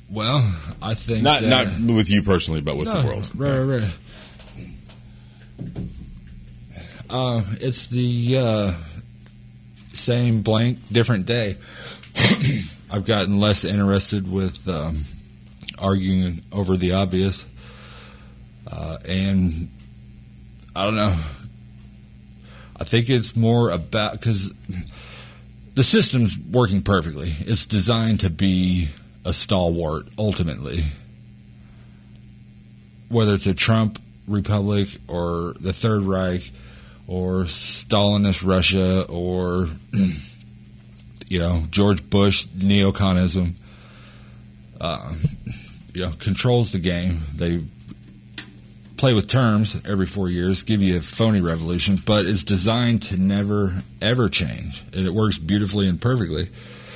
Well, I think not with you personally, but with the world. Right. It's the same blank, different day. I've gotten less interested with arguing over the obvious, and I don't know. I think it's more about because the system's working perfectly. It's designed to be a stalwart, ultimately. Whether it's a Trump republic or the Third Reich or Stalinist Russia or, George Bush neoconism, controls the game. They play with terms every 4 years, give you a phony revolution, but it's designed to never, ever change. And it works beautifully and perfectly.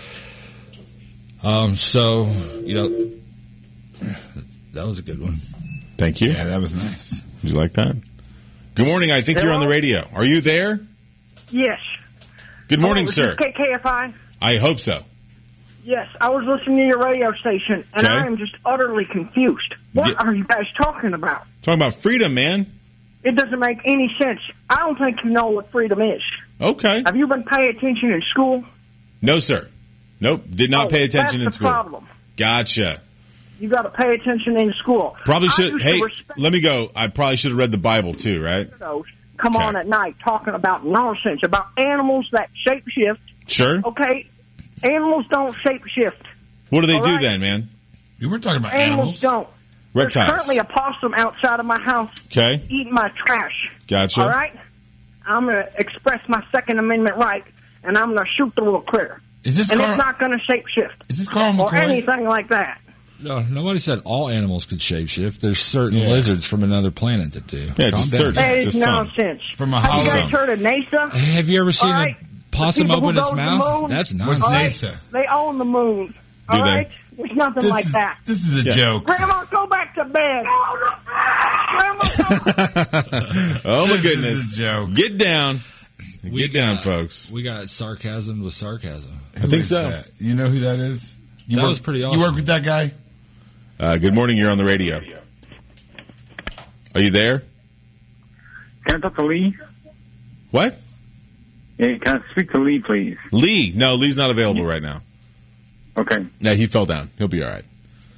That was a good one. Thank you. Yeah, that was nice. Did you like that? Good morning. I think you're on the radio. Are you there? Yes. Good morning, sir. Is this KKFI? I hope so. Yes, I was listening to your radio station, and I am just utterly confused. What are you guys talking about? Talking about freedom, man. It doesn't make any sense. I don't think you know what freedom is. Okay. Have you been paying attention in school? No, sir. Nope. Did not pay attention in school. That's the problem. Gotcha. You got to pay attention in school. Probably should. Hey, let me go. I probably should have read the Bible too, right? Come on at night talking about nonsense, about animals that shapeshift. Sure. Okay. Animals don't shapeshift. What do they do then, man? We weren't talking about animals. Don't. Reptiles. There's currently a possum outside of my house. Okay. Eating my trash. Gotcha. All right? I'm going to express my Second Amendment right, and I'm going to shoot the little critter. It's not going to shapeshift. Is this Carl McCoy? Or anything like that. No, nobody said all animals could shapeshift. There's certain lizards from another planet that do. Yeah, just certain. That is nonsense. From a Have you guys heard of NASA? Have you ever seen a possum open its mouth? That's nonsense. What's NASA? They own the moon. All right? There's nothing like that. This is a joke. Grandma, go back to bed. Grandma, oh, my goodness. This is a joke. Get down. Get down, folks. We got sarcasm with sarcasm. I think so. That? You know who that is? That was pretty awesome. You work with that guy? Good morning. You're on the radio. Are you there? Can I talk to Lee? What? Yeah, can I speak to Lee, please? Lee? No, Lee's not available right now. Okay. Yeah, he fell down. He'll be all right.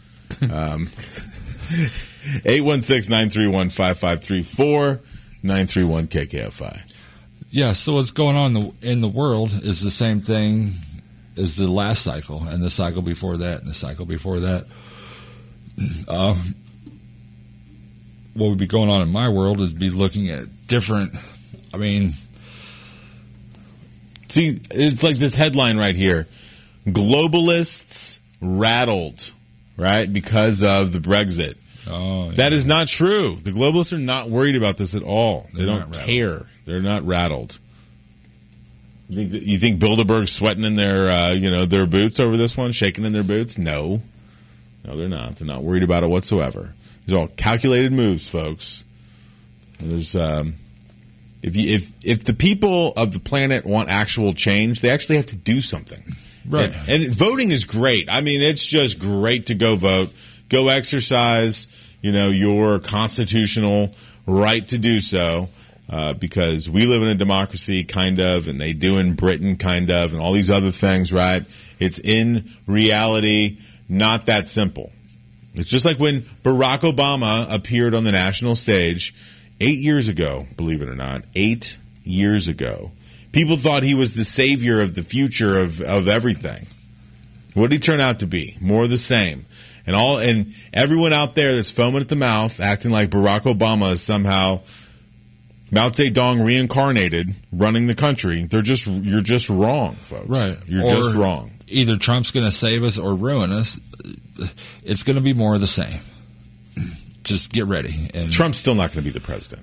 816-931-5534, 931-KKFI. Yeah, so what's going on in the world is the same thing as the last cycle, and the cycle before that, and the cycle before that. What would be going on in my world is be looking at different, see, it's like this headline right here. Globalists rattled, right, because of the Brexit. Oh, yeah. That is not true. The globalists are not worried about this at all. They don't care. They're not rattled. You think Bilderberg's sweating in their boots over this one, shaking in their boots? No, they're not. They're not worried about it whatsoever. These are all calculated moves, folks. There's if the people of the planet want actual change, they actually have to do something. Right. And voting is great. I mean, it's just great to go vote, go exercise, your constitutional right to do so. Because we live in a democracy, kind of, and they do in Britain, kind of, and all these other things, right? It's in reality not that simple. It's just like when Barack Obama appeared on the national stage 8 years ago, believe it or not, 8 years ago. People thought he was the savior of the future of everything. What did he turn out to be? More of the same. And everyone out there that's foaming at the mouth, acting like Barack Obama is somehow Mao Zedong reincarnated, running the country. You're just wrong, folks. Right. You're just wrong. Either Trump's going to save us or ruin us. It's going to be more of the same. Just get ready. And Trump's still not going to be the president.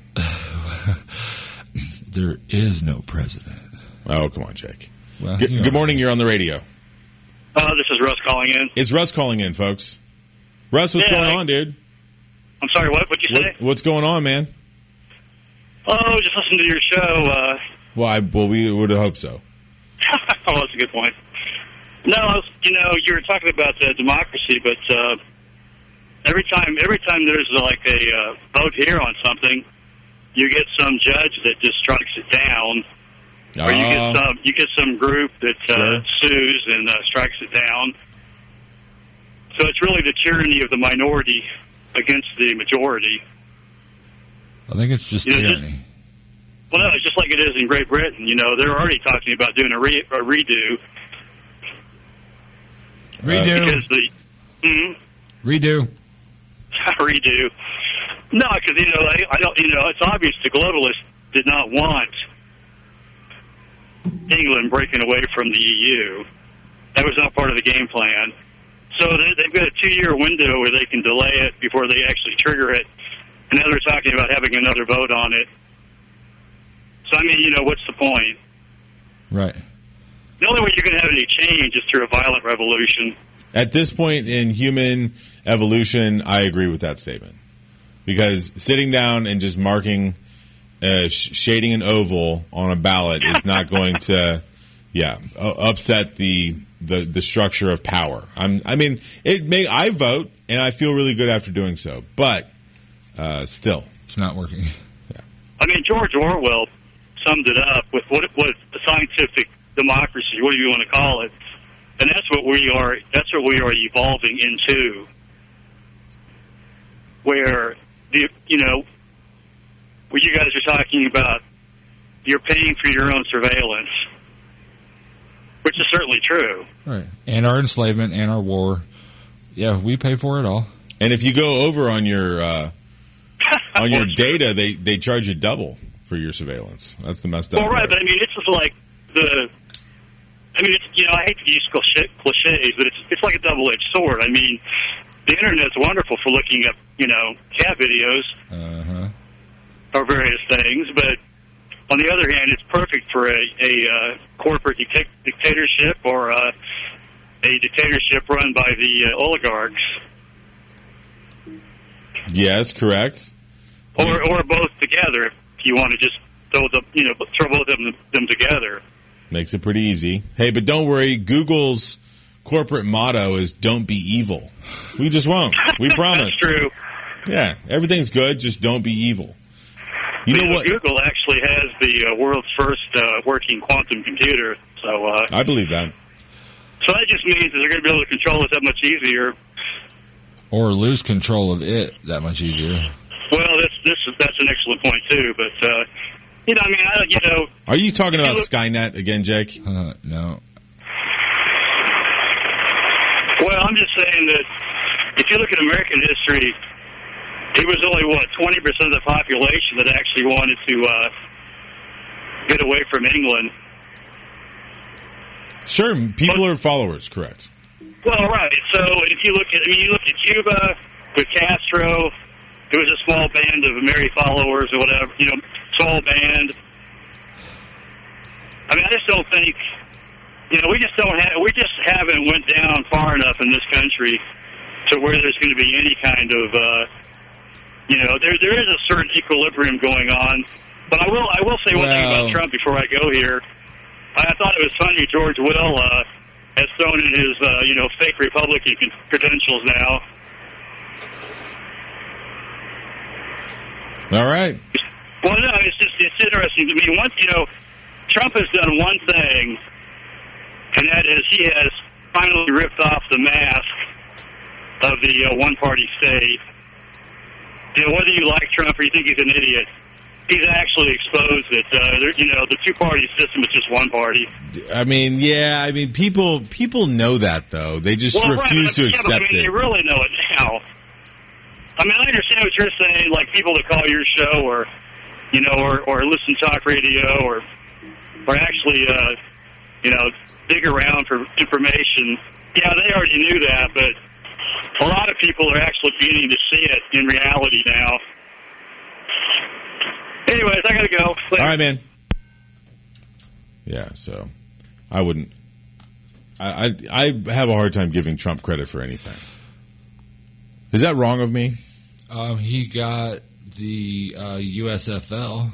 There is no president. Oh, come on, Jake. Well, good morning. You're on the radio. This is Russ calling in. It's Russ calling in, folks. Russ, what's going on, dude? I'm sorry, what'd you say? What's going on, man? Oh, just listen to your show. Well, we would have hoped so. Oh, that's a good point. No, you were talking about democracy, but every time there's like a vote here on something, you get some judge that just strikes it down, or you get some group that sues and strikes it down. So it's really the tyranny of the minority against the majority. I think it's just tyranny. Well, no, it's just like it is in Great Britain. They're already talking about doing a redo. Redo. Because Redo. redo. No, because I don't. It's obvious the globalists did not want England breaking away from the EU. That was not part of the game plan. So they've got a 2-year window where they can delay it before they actually trigger it. And now they're talking about having another vote on it. So, what's the point? Right. The only way you're going to have any change is through a violent revolution. At this point in human evolution, I agree with that statement. Because sitting down and just marking, shading an oval on a ballot is not going to, upset the structure of power. I vote, and I feel really good after doing so. But still. It's not working. Yeah. George Orwell summed it up with what the scientific democracy, what do you want to call it? And that's what we are evolving into. Where what you guys are talking about, you're paying for your own surveillance, which is certainly true. Right. And our enslavement and our war. Yeah, we pay for it all. And if you go over on your data, they charge you double for your surveillance. That's the messed up part. Right, but it's just like I hate to use cliches, but it's like a double-edged sword. The internet's wonderful for looking up, cat videos or various things, but on the other hand, it's perfect for a corporate dictatorship or a dictatorship run by the oligarchs. Yes, correct. Or both together, if you want to just throw both of them together. Makes it pretty easy. Hey, but don't worry, Google's corporate motto is "Don't be evil." We just won't. We promise. That's true. Yeah, everything's good. Just don't be evil. You know what? Google actually has the world's first working quantum computer. So I believe that. So that just means that they're going to be able to control it that much easier, or lose control of it that much easier. Well, that's an excellent point too. But Are you talking about Skynet again, Jake? No. Well, I'm just saying that if you look at American history, it was only 20% of the population that actually wanted to get away from England. Sure, people are followers, correct? Well, right. So if you look at Cuba with Castro, it was a small band of merry followers or whatever, small band. I just don't think, we just haven't went down far enough in this country to where there's going to be any kind of, there is a certain equilibrium going on. But I will say one thing about Trump before I go here. I thought it was funny George Will has thrown in his, fake Republican credentials now. All right. Well, no, it's interesting to me. Once, Trump has done one thing, and that is he has finally ripped off the mask of the one-party state. Whether you like Trump or you think he's an idiot, he's actually exposed that, the two-party system is just one party. People know that, though. They just refuse to accept it. They really know it now. I understand what you're saying, like people that call your show or listen to talk radio or actually, dig around for information. Yeah, they already knew that, but a lot of people are actually beginning to see it in reality now. Anyways, I gotta go. Later. All right, man. Yeah, so I wouldn't. I have a hard time giving Trump credit for anything. Is that wrong of me? He got the USFL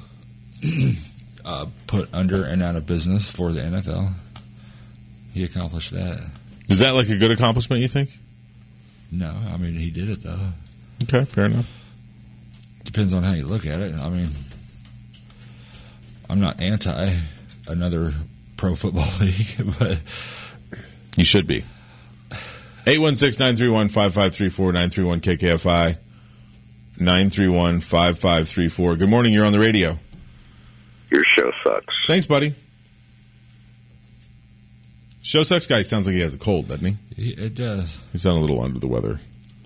put under and out of business for the NFL. He accomplished that. Is that like a good accomplishment, you think? No, I mean, he did it, though. Okay, fair enough. Depends on how you look at it. I mean, I'm not anti another pro football league, but You should be. 816-931-5534, 931-KKFI, 931-5534. Good morning, you're on the radio. Your show sucks. Thanks, buddy. Show sucks guy sounds like he has a cold, doesn't he? it does. He sounds a little under the weather.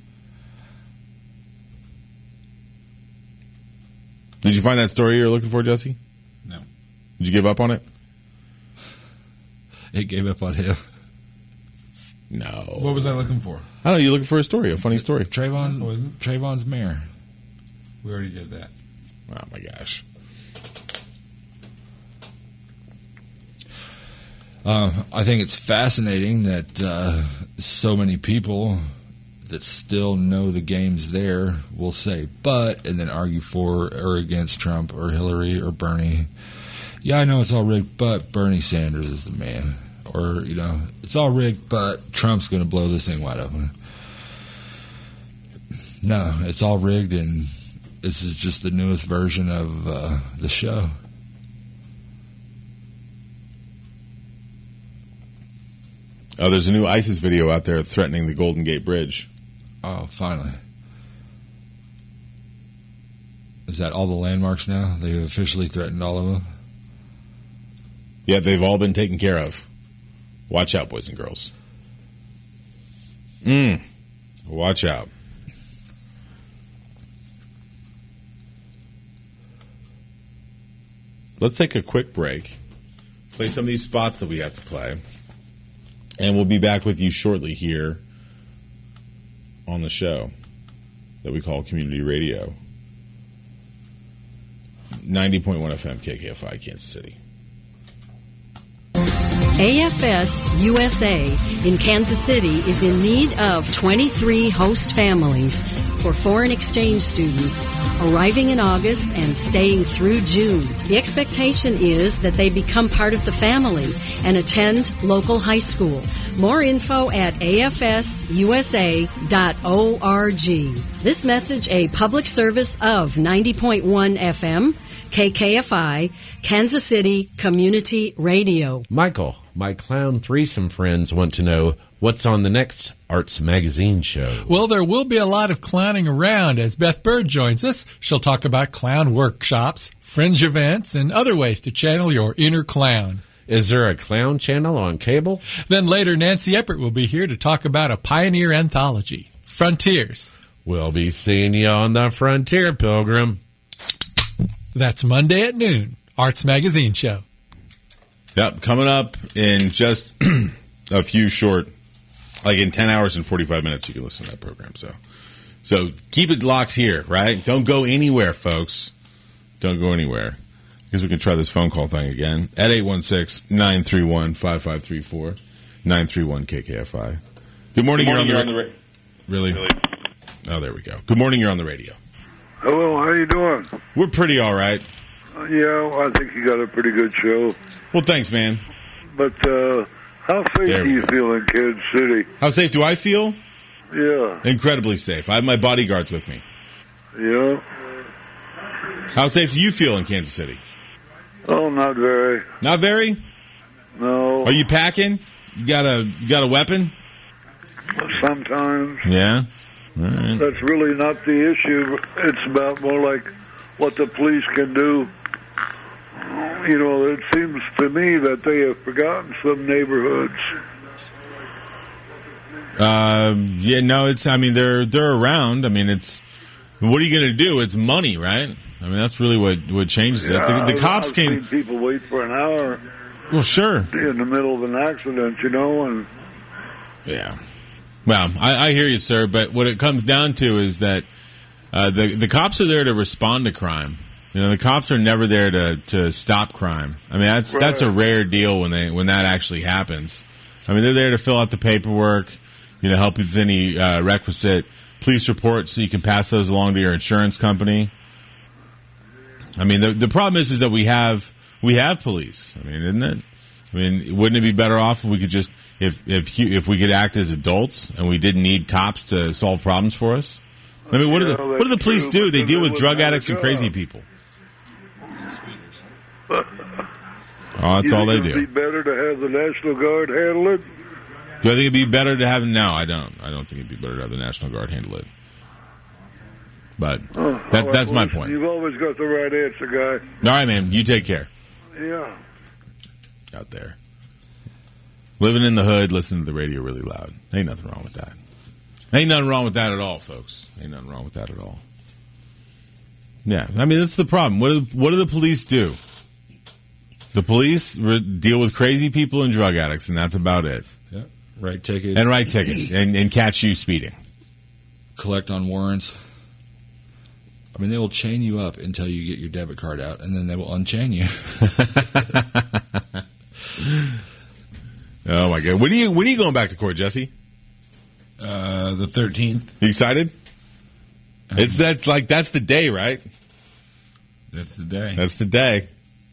Did you find that story you were looking for, Jesse? No. Did you give up on it? It gave up on him. No. What was I looking for? I don't know. You're looking for a story, a funny story. Trayvon's mayor. We already did that. Oh, my gosh. I think it's fascinating that so many people that still know the game's there will say but and then argue for or against Trump or Hillary or Bernie. Yeah, I know it's all rigged, but Bernie Sanders is the man. Or, you know, it's all rigged, but Trump's going to blow this thing wide open. No, it's all rigged, and this is just the newest version of the show. Oh, there's a new ISIS video out there threatening the Golden Gate Bridge. Oh, finally. Is that all the landmarks now? They've officially threatened all of them? Yeah, they've all been taken care of. Watch out, boys and girls. Watch out. Let's take a quick break. Play some of these spots that we have to play. And we'll be back with you shortly here on the show that we call Community Radio. 90.1 FM KKFI, Kansas City. AFS USA in Kansas City is in need of 23 host families for foreign exchange students arriving in August and staying through June. The expectation is that they become part of the family and attend local high school. More info at afsusa.org. This message a public service of 90.1 FM, KKFI, Kansas City Community Radio. Michael, my clown threesome friends want to know what's on the next Arts Magazine show. Well, there will be a lot of clowning around as Beth Bird joins us. She'll talk about clown workshops, fringe events, and other ways to channel your inner clown. Is there a clown channel on cable? Then later, Nancy Eppert will be here to talk about a pioneer anthology, Frontiers. We'll be seeing you on the Frontier, Pilgrim. That's Monday at noon, Arts Magazine show. Yep, coming up in just a few short, like in 10 hours and 45 minutes, you can listen to that program. So keep it locked here, right? Don't go anywhere, folks. Don't go anywhere. I guess we can try this phone call thing again at 816-931-5534, 931-KKFI. Good morning, you're on the radio. Really? Oh, there we go. Good morning, you're on the radio. Hello, how you doing? We're pretty all right. Yeah, I think you got a pretty good show. Well, thanks, man. But how safe do you feel in Kansas City? How safe do I feel? Yeah. Incredibly safe. I have my bodyguards with me. Yeah. How safe do you feel in Kansas City? Oh, not very. Not very? No. Are you packing? You got a weapon? Sometimes. Yeah. All right. That's really not the issue. It's about more like what the police can do. You know, it seems to me that they have forgotten some neighborhoods. Yeah, no, it's. I mean, they're around. I mean, it's. What are you going to do? It's money, right? I mean, that's really what changes it. The cops came. I've seen people wait for an hour. Well, sure. In the middle of an accident, you know, and. Yeah. Well, I hear you, sir, but what it comes down to is that the cops are there to respond to crime. You know, the cops are never there to stop crime. I mean, that's a rare deal when that actually happens. I mean, they're there to fill out the paperwork, you know, help you with any requisite police reports so you can pass those along to your insurance company. I mean, the problem is that we have police. I mean, isn't it? I mean, wouldn't it be better off if we could just if we could act as adults and we didn't need cops to solve problems for us. I mean, what do the police do? They deal with drug addicts and crazy people. Oh, that's all they do. It'd be better to have the National Guard handle it. Do I think it'd be better to have? No, I don't. I don't think it'd be better to have the National Guard handle it. But that's my point. You've always got the right answer, guy. All right, man. You take care. Yeah. Out there. Living in the hood, listening to the radio really loud. Ain't nothing wrong with that. Ain't nothing wrong with that at all, folks. Ain't nothing wrong with that at all. Yeah, I mean, that's the problem. What do the police do? The police deal with crazy people and drug addicts, and that's about it. Yeah. Write tickets. And write tickets and catch you speeding. Collect on warrants. I mean, they will chain you up until you get your debit card out, and then they will unchain you. Oh my God! When are you going back to court, Jesse? The 13th. You excited? That's the day, right? That's the day. That's the day.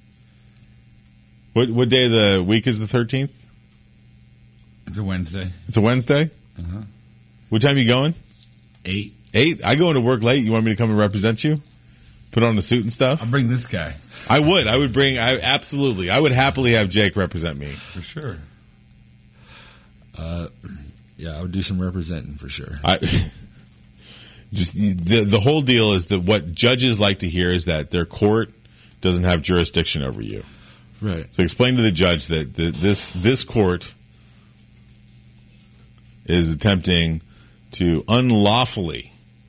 What day of the week is the 13th? It's a Wednesday. It's a Wednesday? Uh-huh. What time are you going? 8. 8? I go into work late. You want me to come and represent you? Put on a suit and stuff? I'll bring this guy. I would. Absolutely. I would happily have Jake represent me. For sure. Yeah, I would do some representing for sure. Just the whole deal is that what judges like to hear is that their court doesn't have jurisdiction over you. Right. So explain to the judge that this court is attempting to unlawfully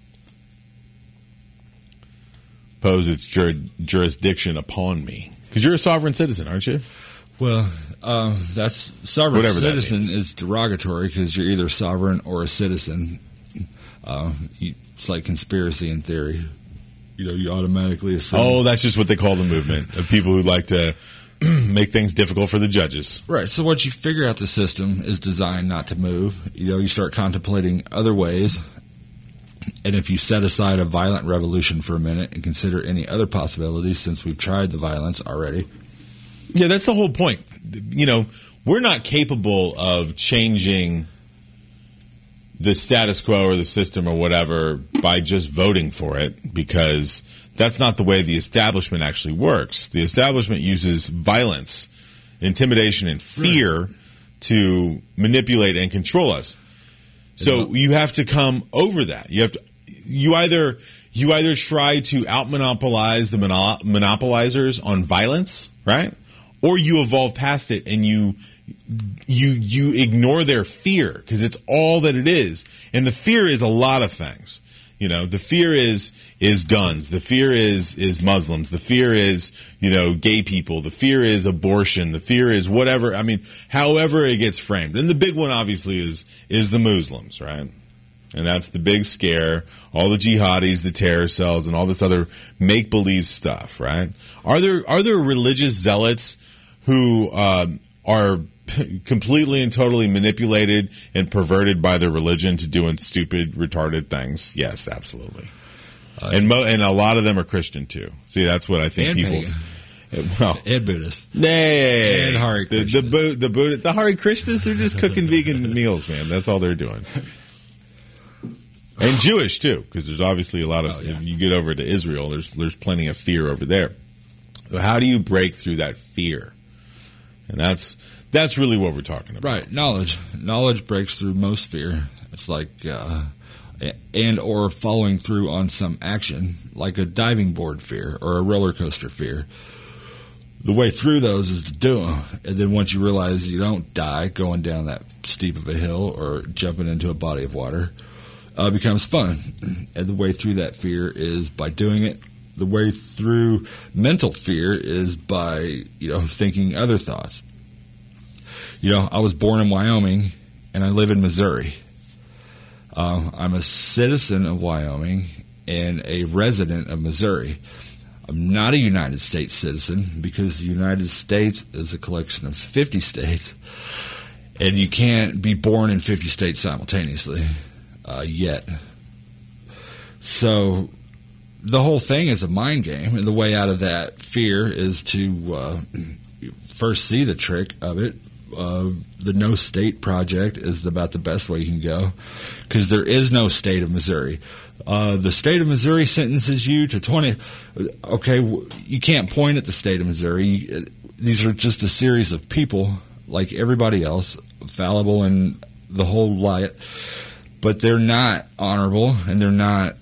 pose its jurisdiction upon me. Because you're a sovereign citizen, aren't you? Well, that's sovereign Whatever citizen is derogatory because you're either sovereign or a citizen. It's like conspiracy in theory. You automatically assume. Oh, that's just what they call the movement of people who like to make things difficult for the judges. Right. So once you figure out the system is designed not to move, you start contemplating other ways. And if you set aside a violent revolution for a minute and consider any other possibilities, since we've tried the violence already. Yeah, that's the whole point. We're not capable of changing the status quo or the system or whatever by just voting for it, because that's not the way the establishment actually works. The establishment uses violence, intimidation, and fear to manipulate and control us. So you have to come over that. You either try to outmonopolize the monopolizers on violence, right? Or you evolve past it and you ignore their fear, because it's all that it is. And the fear is a lot of things. The fear is guns. The fear is Muslims. The fear is, gay people. The fear is abortion. The fear is whatever. I mean, however it gets framed. And the big one obviously is the Muslims, right? And that's the big scare. All the jihadis, the terror cells, and all this other make-believe stuff, right? Are there religious zealots who are completely and totally manipulated and perverted by their religion to doing stupid, retarded things? Yes, absolutely. And a lot of them are Christian too. See, that's what I think people. Well, and Buddhist. Nay, and Hare Krishna. The Hare Krishnas are just cooking vegan meals, man. That's all they're doing. And Jewish too, because there's obviously a lot of. If you get over to Israel, there's plenty of fear over there. So how do you break through that fear? And that's really what we're talking about. Right. Knowledge breaks through most fear. It's like and or following through on some action, like a diving board fear or a roller coaster fear. The way through those is to do them. And then once you realize you don't die going down that steep of a hill or jumping into a body of water, it becomes fun. And the way through that fear is by doing it. The way through mental fear is by, thinking other thoughts. I was born in Wyoming, and I live in Missouri. I'm a citizen of Wyoming and a resident of Missouri. I'm not a United States citizen because the United States is a collection of 50 states, and you can't be born in 50 states simultaneously yet. So the whole thing is a mind game, and the way out of that fear is to first see the trick of it the No State Project is about the best way you can go, because there is no state of Missouri. The state of Missouri sentences you to 20. Okay, you can't point at the state of Missouri. These are just a series of people like everybody else, fallible in the whole lot, but they're not honorable, and they're not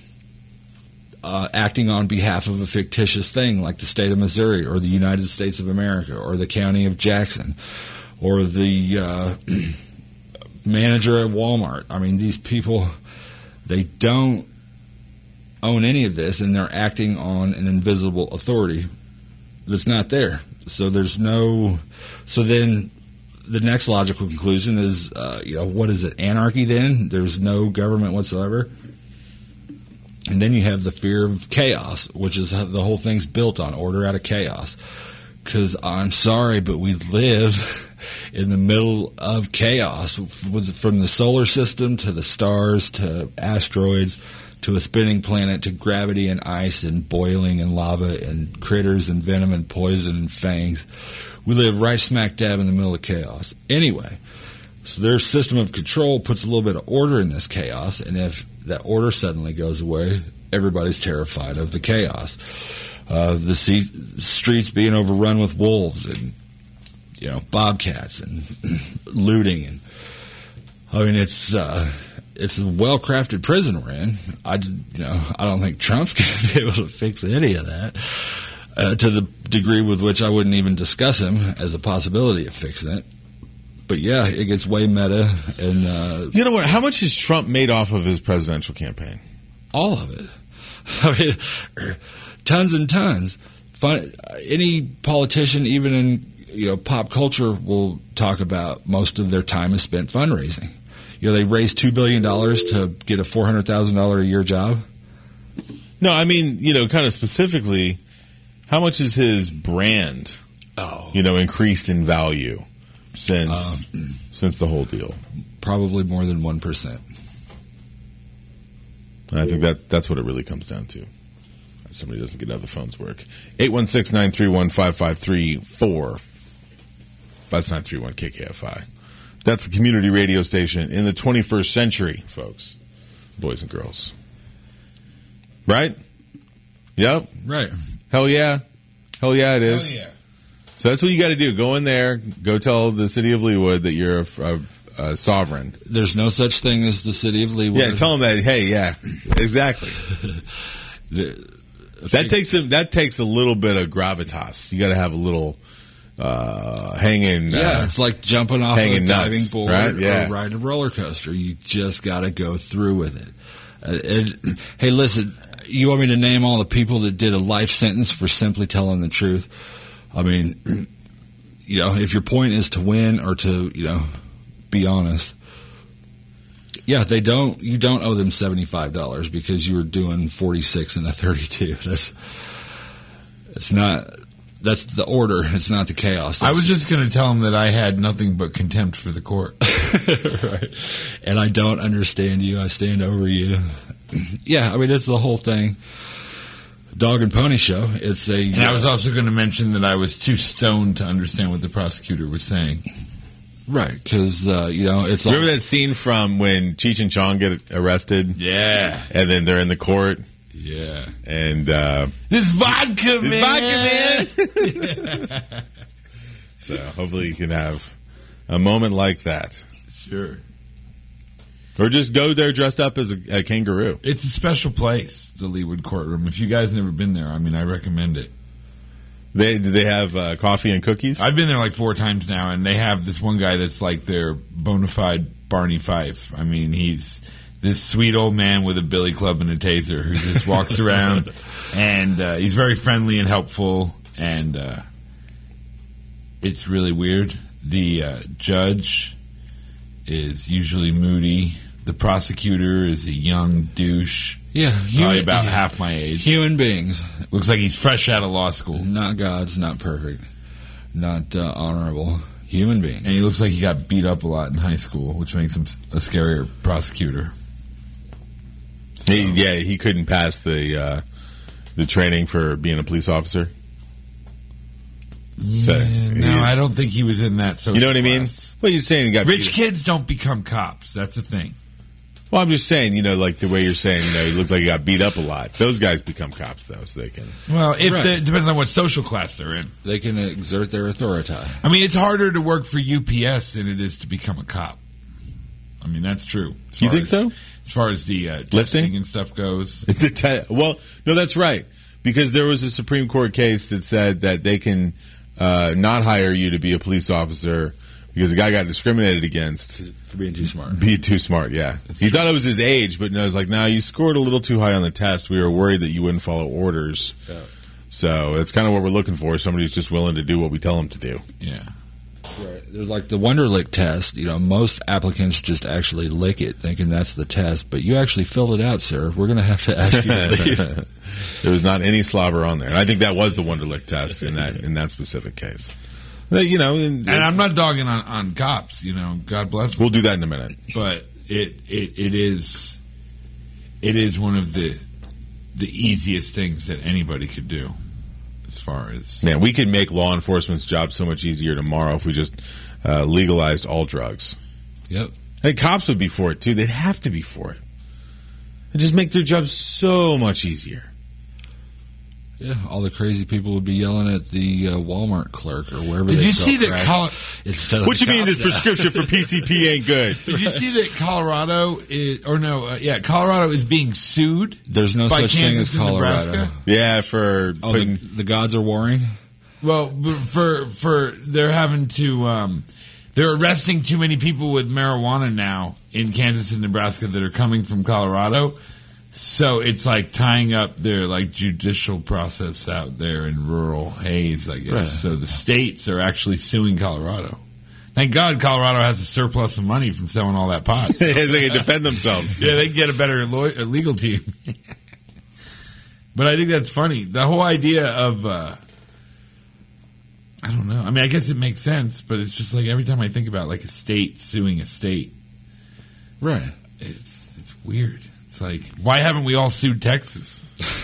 acting on behalf of a fictitious thing like the state of Missouri or the United States of America or the county of Jackson or the manager of Walmart. I mean, these people, they don't own any of this, and they're acting on an invisible authority that's not there. So there's no. So then the next logical conclusion is, what is it? Anarchy. Then there's no government whatsoever. And then you have the fear of chaos, which is how the whole thing's built on, order out of chaos. Because I'm sorry, but we live in the middle of chaos, from the solar system to the stars to asteroids to a spinning planet to gravity and ice and boiling and lava and critters and venom and poison and fangs. We live right smack dab in the middle of chaos. Anyway, so their system of control puts a little bit of order in this chaos, and if that order suddenly goes away, everybody's terrified of the chaos. The streets being overrun with wolves and bobcats and looting, and I mean it's a well-crafted prison we're in. I don't think Trump's going to be able to fix any of that to the degree with which I wouldn't even discuss him as a possibility of fixing it. But yeah, it gets way meta. And you know what? How much has Trump made off of his presidential campaign? All of it. I mean, tons and tons. Any politician, even in pop culture, will talk about most of their time is spent fundraising. They raised $2 billion to get a $400,000 a year job. No, I mean, kind of specifically, how much is his brand, increased in value since the whole deal? Probably more than 1%. I think that's what it really comes down to. Somebody doesn't get out of the phones work. 816-931-5534. That's 931 KKFI. That's the community radio station in the 21st century, folks. Boys and girls. Right? Yep. Right. Hell yeah. Hell yeah, it is. Hell yeah. So that's what you got to do. Go in there. Go tell the city of Leawood that you're a sovereign. There's no such thing as the city of Leawood. Yeah, tell them that. Hey, yeah, exactly. That takes a little bit of gravitas. You got to have a little hanging. Yeah, it's like jumping off a diving board right? or riding a roller coaster. You just got to go through with it. Hey, listen, you want me to name all the people that did a life sentence for simply telling the truth? I mean, if your point is to win or to, be honest, yeah, you don't owe them $75 because you were doing 46 and a 32. That's the order. It's not the chaos. I was just going to tell him that I had nothing but contempt for the court. Right. And I don't understand you. I stand over you. Yeah, I mean, it's the whole thing. Dog and Pony Show. And I was also going to mention that I was too stoned to understand what the prosecutor was saying. Right, because, it's Remember that scene from when Cheech and Chong get arrested? Yeah. And then they're in the court? Yeah. And, this vodka, man! So, hopefully you can have a moment like that. Sure. Or just go there dressed up as a kangaroo. It's a special place, the Leawood courtroom. If you guys never been there, I mean, I recommend it. Do they have coffee and cookies? I've been there like 4 times now, and they have this one guy that's like their bona fide Barney Fife. I mean, he's this sweet old man with a billy club and a taser who just walks around, and he's very friendly and helpful, and it's really weird. The judge is usually moody. The prosecutor is a young douche. Yeah, probably about half my age. Human beings. Looks like he's fresh out of law school. Not gods, not perfect, not honorable. Human beings. And he looks like he got beat up a lot in high school, which makes him a scarier prosecutor. So. He couldn't pass the training for being a police officer. No, I don't think he was in that social You know what I mean? class. Well, you're saying he got Rich beat- kids don't become cops. That's the thing. Well, I'm just saying, like the way you're saying, he looked like he got beat up a lot. Those guys become cops, though, so they can. Well, it depends on what social class they're in. They can exert their authority. I mean, it's harder to work for UPS than it is to become a cop. I mean, that's true. You think so? As far as the testing and stuff goes. Well, no, that's right. Because there was a Supreme Court case that said that they can not hire you to be a police officer because a guy got discriminated against for being too smart. Being too smart, yeah. He thought it was his age, but no, it was like, no, you scored a little too high on the test. We were worried that you wouldn't follow orders. Yeah. So that's kind of what we're looking for. Somebody who's just willing to do what we tell them to do. Yeah. Right. There's like the Wonderlic test. Most applicants just actually lick it, thinking that's the test. But you actually filled it out, sir. We're going to have to ask you to leave. There was not any slobber on there, and I think that was the Wonderlic test in that specific case. And I'm not dogging on cops. God bless them. We'll do that in a minute. But it is one of the easiest things that anybody could do. As far as man, we could make law enforcement's job so much easier tomorrow if we just legalized all drugs. Yep. And cops would be for it too. They'd have to be for it. It'd just make their job so much easier. Yeah, all the crazy people would be yelling at the Walmart clerk or wherever. Did they you sell see that? instead of what the you mean? cops This prescription for PCP ain't good? Did you see that Colorado is, Colorado is being sued? There's no by such thing as Kansas and Colorado. Nebraska? Yeah, for the gods are warring. Well, for they're having to. They're arresting too many people with marijuana now in Kansas and Nebraska that are coming from Colorado. So it's like tying up their judicial process out there in rural Hays, I guess. Right. So the states are actually suing Colorado. Thank God Colorado has a surplus of money from selling all that pot. So. They can defend themselves. Yeah, they can get a better legal team. But I think that's funny. The whole idea of, I don't know. I mean, I guess it makes sense, but it's just like every time I think about a state suing a state. Right. It's weird. It's like, why haven't we all sued Texas?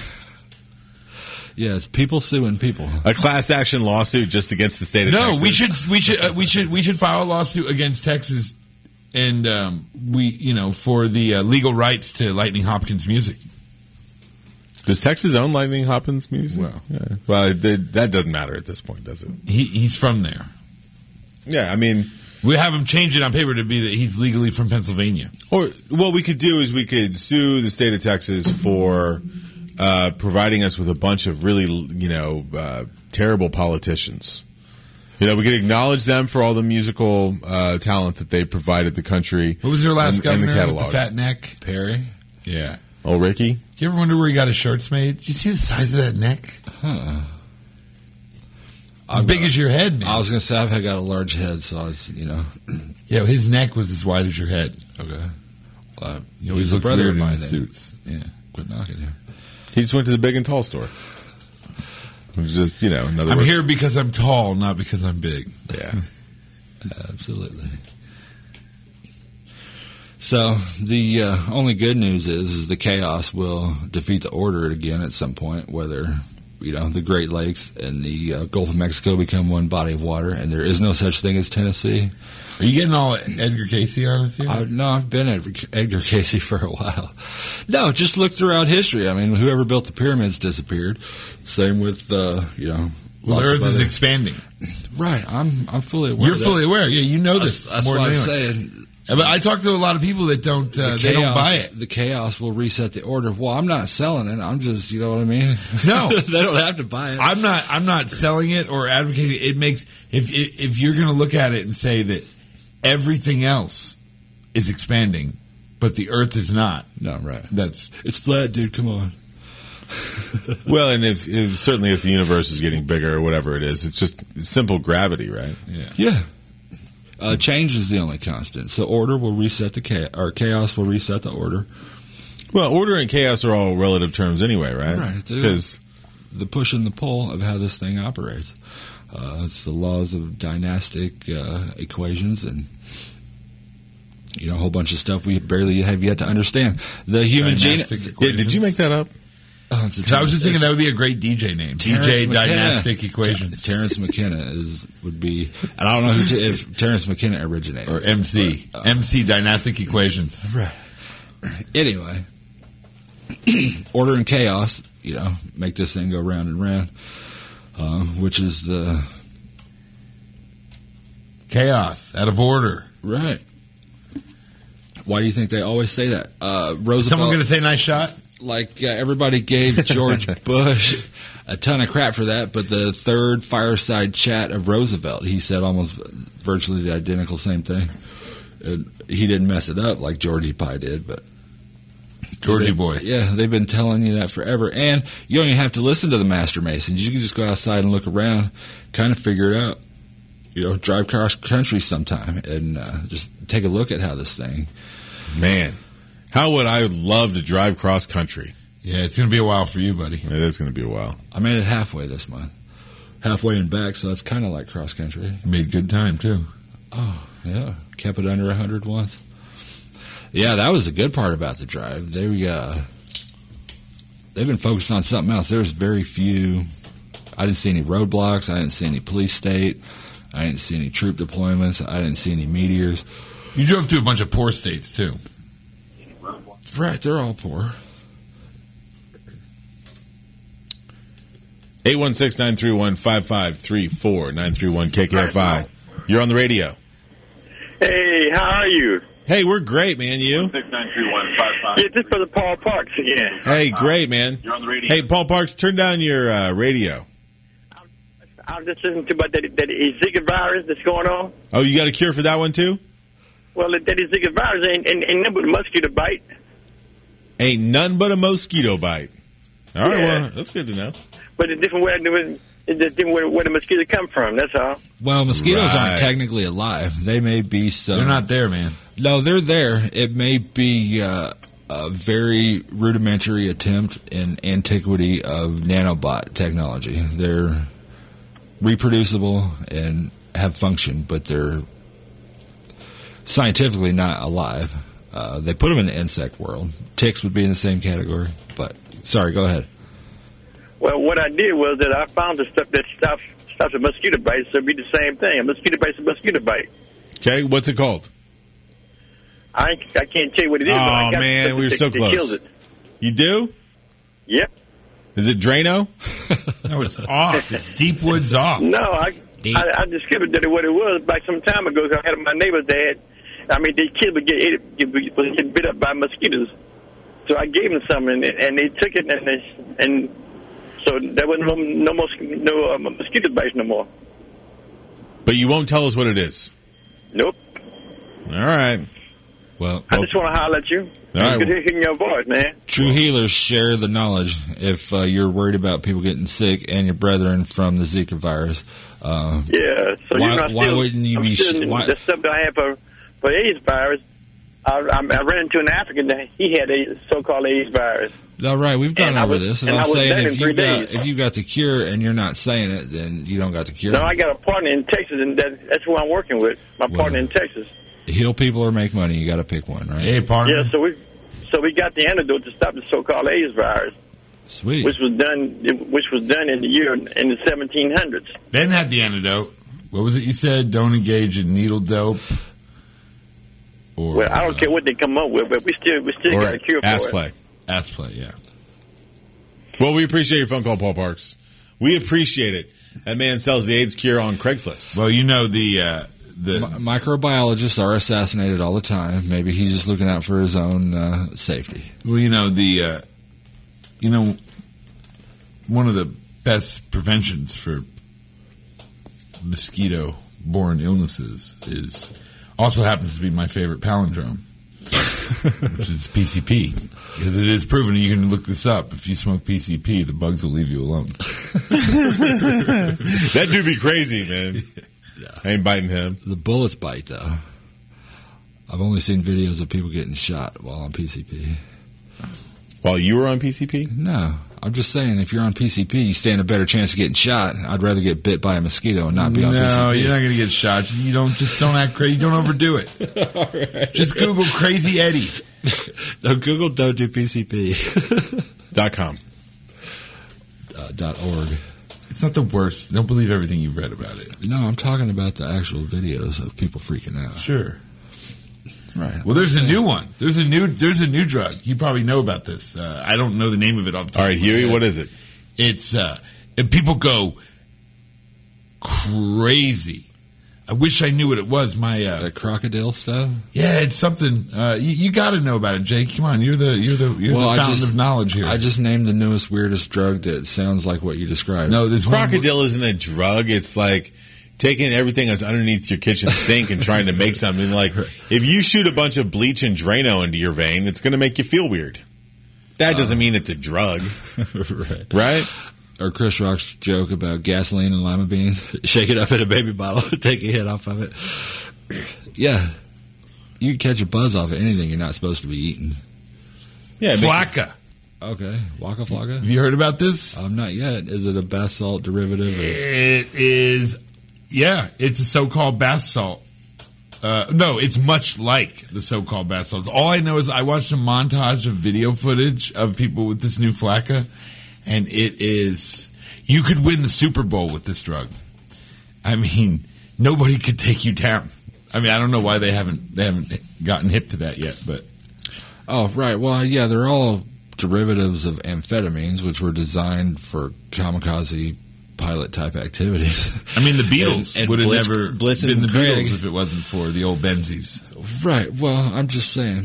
Yeah, it's people suing people. A class action lawsuit just against the state of Texas. No, we should file a lawsuit against Texas, and for the legal rights to Lightning Hopkins music. Does Texas own Lightning Hopkins music? Well, yeah. Well, that doesn't matter at this point, does it? He's from there. Yeah, I mean, we have him change it on paper to be that he's legally from Pennsylvania. Or what we could do is we could sue the state of Texas for providing us with a bunch of really, terrible politicians. We could acknowledge them for all the musical talent that they provided the country. What was their last governor the catalog? with the fat neck? Perry? Yeah. Oh, Ricky? Do you ever wonder where he got his shirts made? Did you see the size of that neck? Huh. As big as your head, man. I was going to say, I've got a large head, so I was, Yeah, his neck was as wide as your head. Okay. Well, he always looked brother weird of in mine his suits. Yeah. Quit knocking him. He just went to the big and tall store. It was just, another I'm word. here because I'm tall, not because I'm big. Yeah. Absolutely. So the only good news is the chaos will defeat the order again at some point, whether the Great Lakes and the Gulf of Mexico become one body of water, and there is no such thing as Tennessee. Are you getting all Edgar Casey on us here? No, I've been Edgar Casey for a while. No, just look throughout history. I mean, whoever built the pyramids disappeared. Same with Well, the Earth is expanding. Right, I'm fully aware. You're fully aware. Yeah, you know this. That's more what than I'm anyone. saying. But I talk to a lot of people that don't. They don't buy it. The chaos will reset the order. Well, I'm not selling it. I'm just, you know what I mean? No, they don't have to buy it. I'm not selling it or advocating. It makes if you're going to look at it and say that everything else is expanding, but the Earth is not. No, right. It's flat, dude. Come on. Well, and if certainly if the universe is getting bigger or whatever it is, it's just simple gravity, right? Yeah. Change is the only constant. So order will reset the chaos will reset the order. Well, order and chaos are all relative terms anyway, right? Right. Because the push and the pull of how this thing operates. It's the laws of dynastic equations and a whole bunch of stuff we barely have yet to understand. The human genome. Did you make that up? I was just thinking that would be a great DJ name. Terrence DJ McKenna. Dynastic Equations. Terrence McKenna would be, and I don't know if Terrence McKenna originated. Or MC. MC Dynastic Equations. Right. Anyway, order and chaos, make this thing go round and round, which is the chaos, out of order. Right. Why do you think they always say that? Roosevelt. Someone going to say nice shot? Like everybody gave George Bush a ton of crap for that, but the third fireside chat of Roosevelt, he said almost virtually the identical same thing. He didn't mess it up like Georgie Pie did, but Georgie boy. Yeah, they've been telling you that forever. And you don't even have to listen to the Master Masons. You can just go outside and look around, kind of figure it out. Drive cross country sometime and just take a look at how this thing. Man, how would I love to drive cross country? Yeah, it's going to be a while for you, buddy. It is going to be a while. I made it halfway this month. Halfway and back, so it's kind of like cross country. You made good time, too. Oh, yeah. Kept it under 100 once. Yeah, that was the good part about the drive. They've been focused on something else. There was very few. I didn't see any roadblocks. I didn't see any police state. I didn't see any troop deployments. I didn't see any meteors. You drove through a bunch of poor states, too. Right, they're all poor. 816-931-5534, 931 KKFI. You're on the radio. Hey, how are you? Hey, we're great, man. You? 816-931-5534. Yeah, this for the Paul Parks again. Hey, great, man. You're on the radio. Hey, Paul Parks, turn down your radio. I was just listening to about that Zika virus that's going on. Oh, you got a cure for that one, too? Well, that Zika virus ain't nothing but a mosquito bite. Ain't none but a mosquito bite. All right, Yeah. well, that's good to know. But it's different where the mosquitoes come from, that's all. Well, mosquitoes Right. aren't technically alive. They may be some. They're not there, man. No, they're there. It may be a very rudimentary attempt in antiquity of nanobot technology. They're reproducible and have function, but they're scientifically not alive. They put them in the insect world. Ticks would be in the same category. But sorry, go ahead. Well, what I did was that I found the stuff that stops a mosquito bite, so it'd be the same thing. A mosquito bite's a mosquito bite. Okay, what's it called? I can't tell you what it is. but I Oh, got man, stuff we were that so kills close. it. You do? Yep. Is it Drano? No, it's off. It's Deep Woods off. No, I discovered that what it was back some time ago. 'Cause I had my neighbor's dad. I mean, their kid would get bit up by mosquitoes. So I gave them some, and they took it, and so there was no mosquito bites no more. But you won't tell us what it is. Nope. All right. Well, I just want to holler at you. All right. Good hearing your voice, man. True healers share the knowledge. If you're worried about people getting sick and your brethren from the Zika virus, Yeah. So why wouldn't you be? The stuff that I have for AIDS virus, I ran into an African that he had a so-called AIDS virus. All right, we've gone over this, and I'm I was saying dead in 3 days. if you got the cure and you're not saying it, then you don't got the cure. No, I got a partner in Texas, and that's who I'm working with. My partner in Texas. Heal people or make money. You got to pick one, right? Hey, partner. Yeah, so we got the antidote to stop the so-called AIDS virus. Sweet. Which was done in the 1700s. Ben had the antidote. What was it you said? Don't engage in needle dope. Or, Well, I don't care what they come up with, but we still got a cure for ass it. play. Ass play, yeah. Well, we appreciate your phone call, Paul Parks. We appreciate it. That man sells the AIDS cure on Craigslist. Well, you know the microbiologists are assassinated all the time. Maybe he's just looking out for his own safety. Well, you know one of the best preventions for mosquito-borne illnesses also happens to be my favorite palindrome, which is PCP. Because it is proven, and you can look this up. If you smoke PCP, the bugs will leave you alone. That dude be crazy, man. Yeah. I ain't biting him. The bullets bite, though. I've only seen videos of people getting shot while on PCP. While you were on PCP? No. I'm just saying, if you're on PCP, you stand a better chance of getting shot. I'd rather get bit by a mosquito and not be on PCP. No, you're not going to get shot. Just don't act crazy. Don't overdo it. All right. Just Google Crazy Eddie. No, Google don't do PCP. .com. .org. It's not the worst. Don't believe everything you've read about it. No, I'm talking about the actual videos of people freaking out. Sure. Right. Well, there's a new one. There's a new drug. You probably know about this. I don't know the name of it off the top. All right, Huey, what is it? It's and people go crazy. I wish I knew what it was. The crocodile stuff. Yeah, it's something. You got to know about it, Jake. Come on, you're the fountain of knowledge here. I just named the newest, weirdest drug that sounds like what you described. No, this crocodile isn't a drug. It's like taking everything that's underneath your kitchen sink and trying to make something. Like if you shoot a bunch of bleach and Drano into your vein, it's going to make you feel weird. That doesn't mean it's a drug, right? Or Chris Rock's joke about gasoline and lima beans. Shake it up in a baby bottle, take a hit off of it. Yeah. You can catch a buzz off of anything you're not supposed to be eating. Yeah, Flakka. Okay. Waka Flocka? Have you heard about this? Not yet. Is it a bath salt derivative? It is. Yeah, it's a so-called bath salt. No, it's much like the so-called bath salts. All I know is I watched a montage of video footage of people with this new Flakka. And it is, you could win the Super Bowl with this drug. I mean, nobody could take you down. I mean, I don't know why they haven't gotten hip to that yet, but. Oh, right. Well, yeah, they're all derivatives of amphetamines, which were designed for kamikaze pilot type activities. I mean, the Beatles and would have never Blitzen been the Craig. Beatles if it wasn't for the old Benzies. Right. Well, I'm just saying.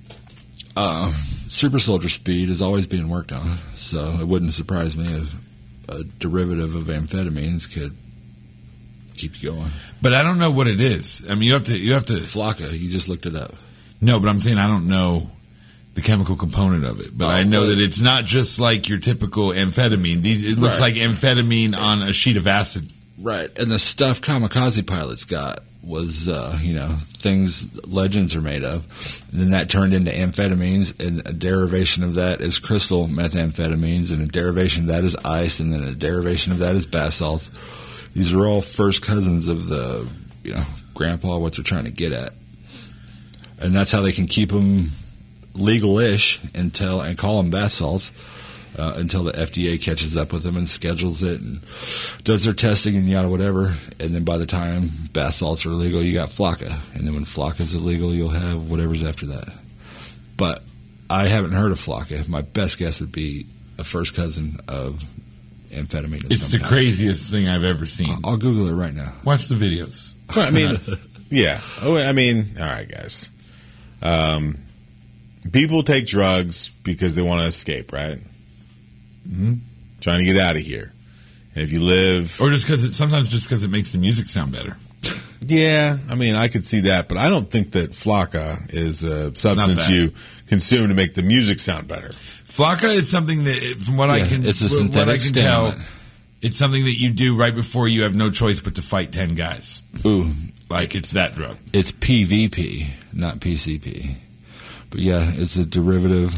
Super soldier speed is always being worked on, so it wouldn't surprise me if a derivative of amphetamines could keep you going. But I don't know what it is. I mean, you have to. Flakka. You just looked it up. No, but I'm saying I don't know the chemical component of it. But I know that it's not just like your typical amphetamine. It looks like amphetamine on a sheet of acid. Right, and the stuff kamikaze pilots got was, things legends are made of. And then that turned into amphetamines, and a derivation of that is crystal methamphetamines, and a derivation of that is ice, and then a derivation of that is bath salts. These are all first cousins of the, grandpa, what they're trying to get at. And that's how they can keep them legal-ish and call them bath salts. Until the FDA catches up with them and schedules it and does their testing and yada whatever. And then by the time bath salts are illegal, you got Flakka. And then when Flakka is illegal, you'll have whatever's after that. But I haven't heard of Flakka. My best guess would be a first cousin of amphetamine. It's the craziest thing I've ever seen. I'll Google it right now. Watch the videos. Well, I mean, yeah. I mean, all right, guys. People take drugs because they want to escape, right? Mm-hmm. Trying to get out of here. And if you live... Or sometimes just because it makes the music sound better. Yeah, I mean, I could see that, but I don't think that Flakka is a substance you consume to make the music sound better. Flakka is something that, from what I can tell, it's something that you do right before you have no choice but to fight 10 guys. Ooh. Like, it's that drug. It's PVP, not PCP. But yeah, it's a derivative...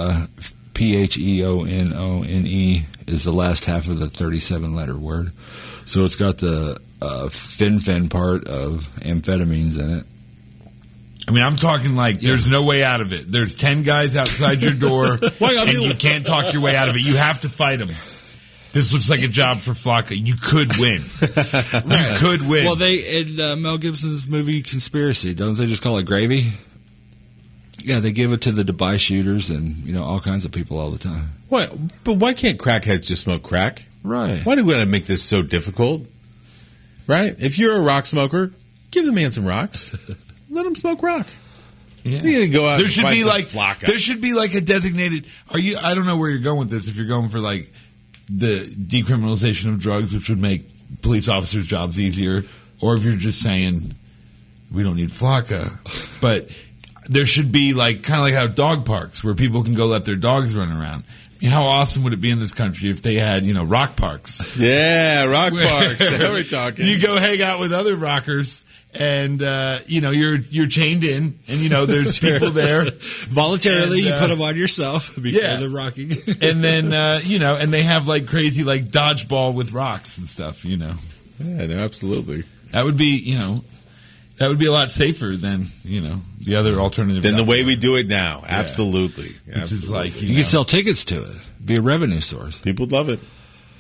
PHEONONE is the last half of the 37-letter word. So it's got the fen part of amphetamines in it. I mean, I'm talking like there's no way out of it. There's 10 guys outside your door, and you can't talk your way out of it. You have to fight them. This looks like a job for Flakka. You could win. You could win. Well, in Mel Gibson's movie Conspiracy, don't they just call it gravy? Yeah, they give it to the Dubai shooters and, all kinds of people all the time. What? But why can't crackheads just smoke crack? Right. Why do we want to make this so difficult? Right? If you're a rock smoker, give the man some rocks. Let him smoke rock. Yeah. You go out there should and be find like Flakka. There should be like a designated. I don't know where you're going with this. If you're going for like the decriminalization of drugs, which would make police officers' jobs easier, or if you're just saying we don't need Flakka, but there should be like kind of like how dog parks where people can go let their dogs run around. I mean, how awesome would it be in this country if they had rock parks? Yeah, rock parks. Now we're talking. You go hang out with other rockers. And you're chained in, and there's people there voluntarily. You put them on yourself before they're rocking, and then and they have like crazy like dodgeball with rocks and stuff. Yeah, no, absolutely. That would be that would be a lot safer than the other alternative. Than the way we do it now. Absolutely, Which is like you can sell tickets to it. Be a revenue source. People love it.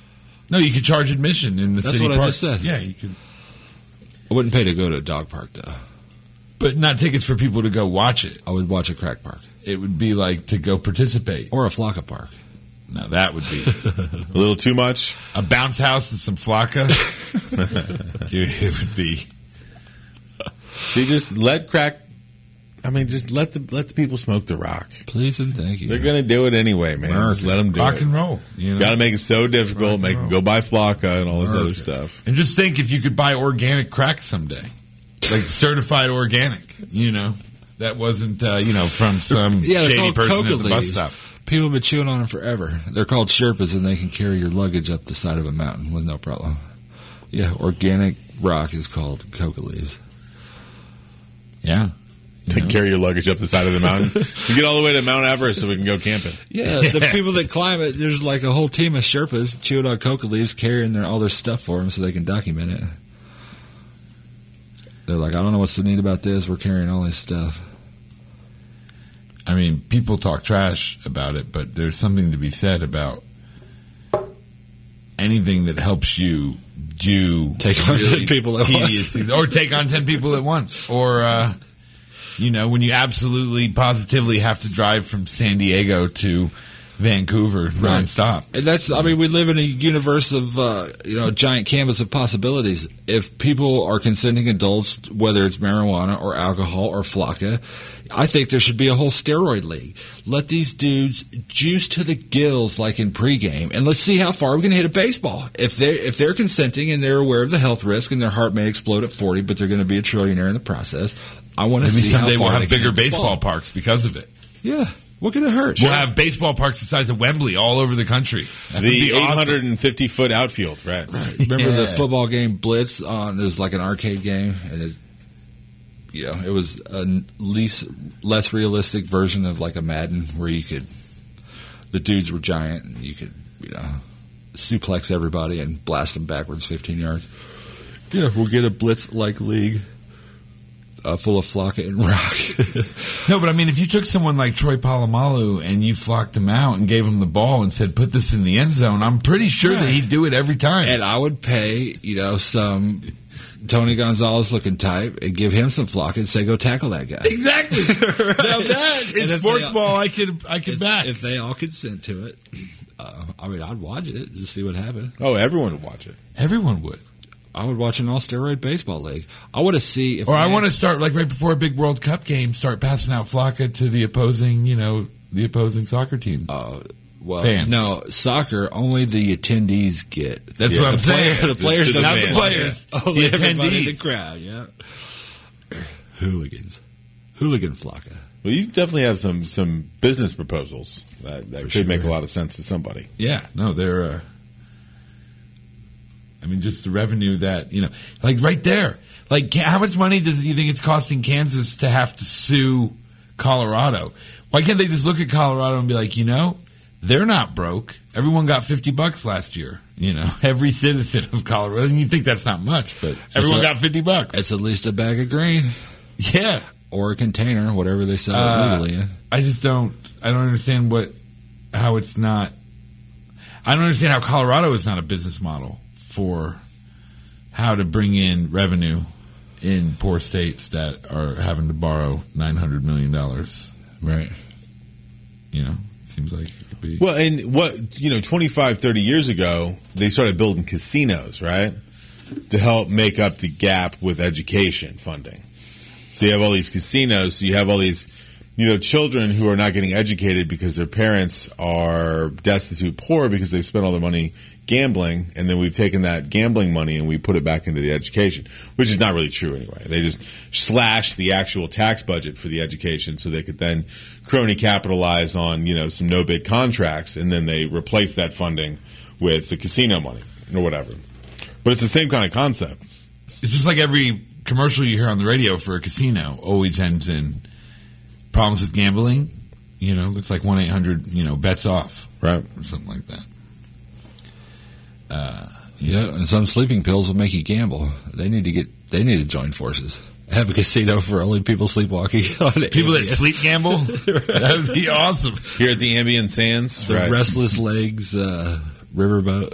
No, you could charge admission in the That's city what I parks. just said. Yeah, you could. I wouldn't pay to go to a dog park, though. But not tickets for people to go watch it. I would watch a crack park. It would be like to go participate. Or a Flocka park. No, that would be a little too much. A bounce house and some Flocka. Dude, it would be. See, just let crack. I mean, just let the people smoke the rock. Please and thank you. They're going to do it anyway, man. Just let them do rock it. and roll. You know? Got to make it so difficult. Make them go buy Flocka and all this other stuff. And just think if you could buy organic crack someday, like certified organic. You know, that wasn't from some shady person at the bus stop. People have been chewing on them forever. They're called Sherpas, and they can carry your luggage up the side of a mountain with no problem. Yeah, organic rock is called coca leaves. Yeah. They carry your luggage up the side of the mountain. You get all the way to Mount Everest so we can go camping. Yeah, the people that climb it, there's like a whole team of Sherpas chewing on coca leaves, carrying all their stuff for them so they can document it. They're like, I don't know what's so neat about this. We're carrying all this stuff. I mean, people talk trash about it, but there's something to be said about anything that helps you do take on 10 people at once, or take on 10 people at once, or when you absolutely positively have to drive from San Diego to Vancouver nonstop. And that's, I mean, we live in a universe of, a giant canvas of possibilities. If people are consenting adults, whether it's marijuana or alcohol or Flocka, I think there should be a whole steroid league. Let these dudes juice to the gills like in pregame, and let's see how far we can hit a baseball. If they're consenting and they're aware of the health risk and their heart may explode at 40, but they're going to be a trillionaire in the process, I want to see someday how far we'll have they can bigger hit the baseball ball. parks because of it. Yeah. What could it hurt? We'll have baseball parks the size of Wembley all over the country. The 850-foot outfield, right? Remember the football game Blitz? It was like an arcade game, and it was a less realistic version of like a Madden where the dudes were giant and you could, suplex everybody and blast them backwards 15 yards. Yeah, we'll get a Blitz-like league. Full of Flocka and rock. No, but I mean, if you took someone like Troy Polamalu and you flocked him out and gave him the ball and said, put this in the end zone, I'm pretty sure that he'd do it every time. And I would pay, some Tony Gonzalez looking type and give him some Flocka and say, go tackle that guy. Exactly. Now that in sports ball, I could back. If they all consent to it, I'd watch it to see what happened. Oh, everyone would watch it. Everyone would. I would watch an all-steroid baseball league. I want to see if... Or I want to start, like right before a big World Cup game, start passing out Flocka to the opposing soccer team. Fans. No, soccer, only the attendees get. That's what I'm saying. The players don't not get the players. Only the everybody in attendees. the crowd, yeah. Hooligans. Hooligan Flocka. Well, you definitely have some business proposals that could make a lot of sense to somebody. Yeah. No, they're... just the revenue that, like right there. Like, how much money do you think it's costing Kansas to have to sue Colorado? Why can't they just look at Colorado and be like, they're not broke. Everyone got $50 last year. Every citizen of Colorado. And you think that's not much, but everyone got $50. It's at least a bag of grain. Yeah. Or a container, whatever they sell it legally in. I don't understand how it's not. I don't understand how Colorado is not a business model for how to bring in revenue in poor states that are having to borrow $900 million. Right. Seems like it could be. Well, and 25, 30 years ago, they started building casinos, right? To help make up the gap with education funding. So you have all these casinos, so you have all these, children who are not getting educated because their parents are destitute poor because they've spent all their money gambling, and then we've taken that gambling money and we put it back into the education, which is not really true anyway. They just slashed the actual tax budget for the education so they could then crony capitalize on, some no-bid contracts, and then they replace that funding with the casino money or whatever. But it's the same kind of concept. It's just like every commercial you hear on the radio for a casino always ends in problems with gambling. It's like 1-800, bets off. Right. Or something like that. And some sleeping pills will make you gamble. They need to join forces. Have a casino for only people sleepwalking. People that sleep gamble? That would be awesome. Here at the Ambient Sands. The Restless Legs riverboat.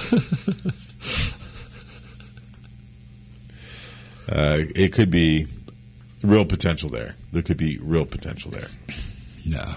It could be real potential there. There could be real potential there. No.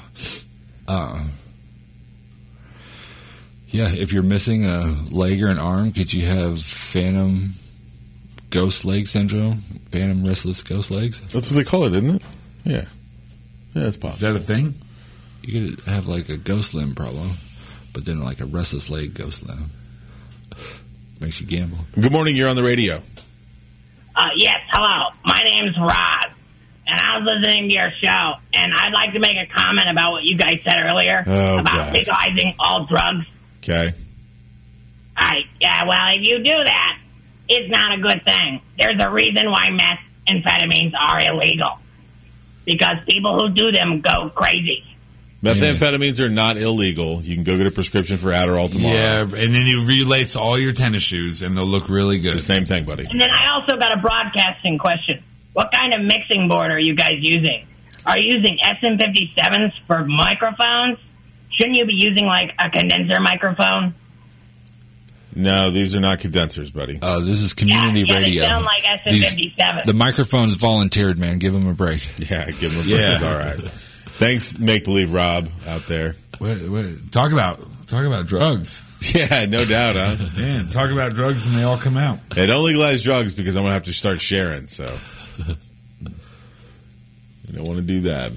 Yeah, if you're missing a leg or an arm, could you have phantom ghost leg syndrome? Phantom restless ghost legs? That's what they call it, isn't it? Yeah. Yeah, it's possible. Is that a thing? You could have like a ghost limb problem, but then like a restless leg ghost limb. Makes you gamble. Good morning, you're on the radio. Yes, hello. My name's Rod, and I was listening to your show, and I'd like to make a comment about what you guys said earlier about legalizing all drugs. Okay. Yeah, well, if you do that, it's not a good thing. There's a reason why methamphetamines are illegal. Because people who do them go crazy. Methamphetamines are not illegal. You can go get a prescription for Adderall tomorrow. Yeah, and then you relace all your tennis shoes, and they'll look really good. The same thing, buddy. And then I also got a broadcasting question. What kind of mixing board are you guys using? Are you using SM57s for microphones? Shouldn't you be using, like, a condenser microphone? No, these are not condensers, buddy. This is community radio. They sound like SM57. The microphone's volunteered, man. Give them a break. Yeah, give them a break. It's all right. Thanks, Make Believe Rob out there. Wait. Talk about drugs. Yeah, no doubt, huh? Man, talk about drugs and they all come out. Hey, don't legalize drugs because I'm going to have to start sharing, so you don't want to do that.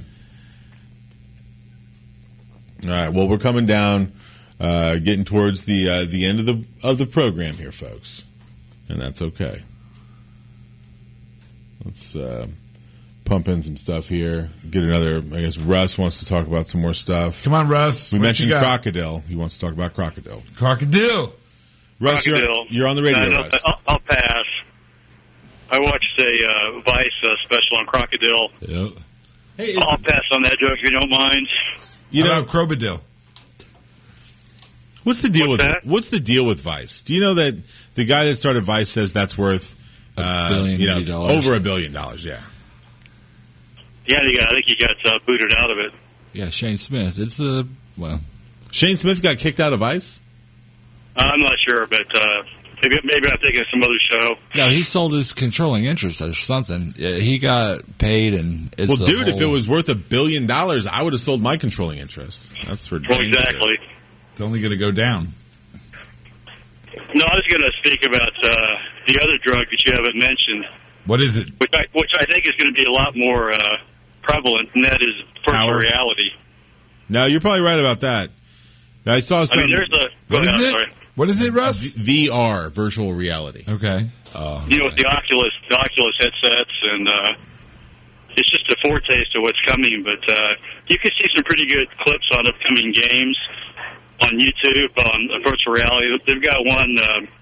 All right, well, we're coming down, getting towards the end of the program here, folks, and that's okay. Let's pump in some stuff here. Get another. I guess Russ wants to talk about some more stuff. Come on, Russ. We mentioned Crocodile. He wants to talk about Crocodile. Russ, you're on the radio. Russ. I'll pass. I watched a Vice special on Crocodile. Yep. Hey, I'll pass on that joke if you don't mind. You know, Crocodile. What's the deal with Vice? Do you know that the guy that started Vice says that's worth $1 billion? Over $1 billion? Yeah. Yeah, I think he got booted out of it. Yeah, Shane Smith. Shane Smith got kicked out of Vice? I'm not sure, but maybe I'm thinking of some other show. No, he sold his controlling interest or something. Yeah, he got paid, and if it was worth $1 billion, I would have sold my controlling interest. That's ridiculous. Well, exactly. It's only going to go down. No, I was going to speak about the other drug that you haven't mentioned. What is it? Which I think is going to be a lot more prevalent, and that is virtual reality. No, you're probably right about that. I saw some. What is it, Russ? VR, virtual reality. Okay. With the Oculus headsets, and it's just a foretaste of what's coming. But you can see some pretty good clips on upcoming games on YouTube on virtual reality. They've got one.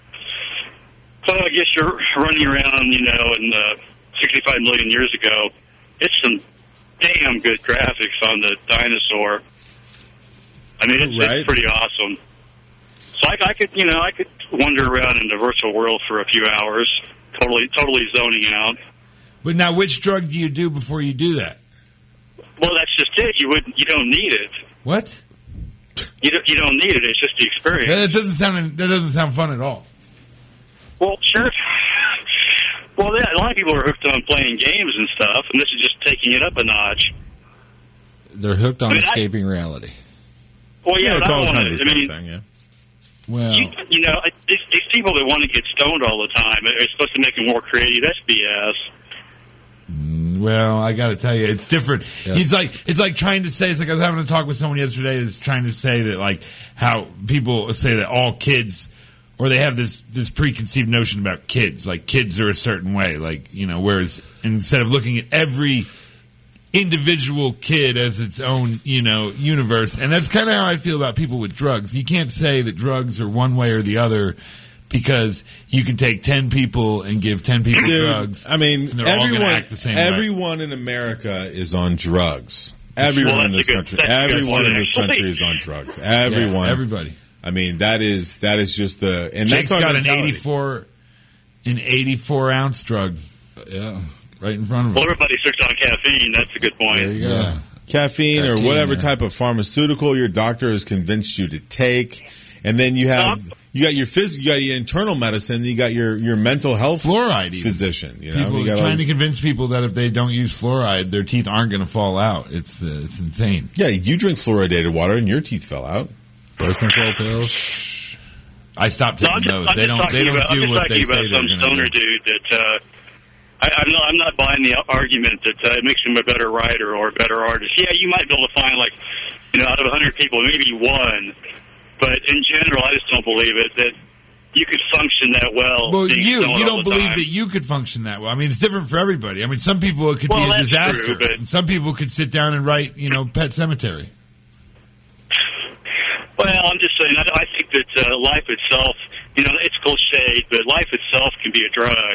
I guess you're running around, in 65 million years ago. It's some damn good graphics on the dinosaur. I mean, it's pretty awesome. So I could wander around in the virtual world for a few hours, totally zoning out. But now, which drug do you do before you do that? Well, that's just it. You don't need it. What? You don't need it. It's just the experience. That doesn't sound fun at all. Well, sure. Well, yeah, a lot of people are hooked on playing games and stuff, and this is just taking it up a notch. They're hooked on escaping reality. Well, yeah, it's all kind of the same thing, yeah. Well, these people that want to get stoned all the time are supposed to make them more creative. That's BS. Well, I got to tell you, it's different. Yeah. It's like trying to say. It's like I was having a talk with someone yesterday that's trying to say that, like, how people say that all kids, or they have this preconceived notion about kids, like kids are a certain way, like, whereas instead of looking at every individual kid as its own, universe. And that's kind of how I feel about people with drugs. You can't say that drugs are one way or the other because you can take 10 people and give 10 people drugs. I mean, and they're all going to act the same way. Everyone in America is on drugs. Everyone in this country. Everyone in this country is on drugs. Everyone. Yeah, everybody. I mean, that is just the... And Jake's that's got an 84 ounce drug. Yeah. Right in front of him. Well, everybody's hooked on caffeine. That's a good point. There you go. Yeah. Caffeine or whatever type of pharmaceutical your doctor has convinced you to take. and then you got your you got your internal medicine, and you got your mental health fluoride physician. You know, people you got trying to convince people that if they don't use fluoride, their teeth aren't going to fall out. It's insane. Yeah, you drink fluoridated water, and your teeth fell out. Birth control pills. I stopped taking those. They don't do what they say they're going to do. Stoner dude that I'm not buying the argument that it makes him a better writer or a better artist. Yeah, you might be able to find out of 100 people, maybe one. But in general, I just don't believe it that you could function that well. Well, you don't believe that you could function that well. I mean, it's different for everybody. I mean, some people it could be a disaster, true, and some people could sit down and write, Pet Sematary. Well, I'm just saying, I think that life itself, it's cliched, but life itself can be a drug.